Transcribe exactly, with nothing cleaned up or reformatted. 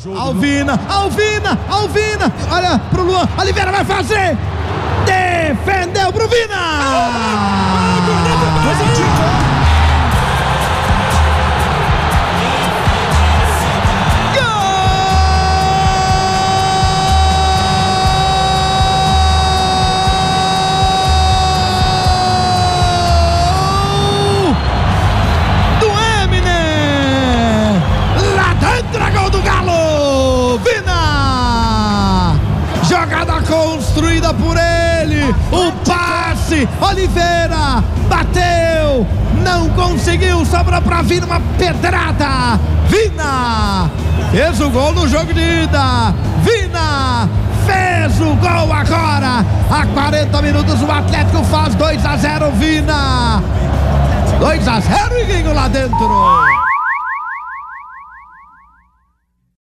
Alvina, Alvina, Alvina, olha pro Luan, Oliveira vai fazer, defendeu pro Vina! Construída por ele, o passe, Oliveira bateu, não conseguiu, sobrou pra Vina uma pedrada. Vina fez o gol no jogo de ida, Vina fez o gol agora, a quarenta minutos o Atlético faz dois a zero, Vina, dois a zero e Guinho lá dentro.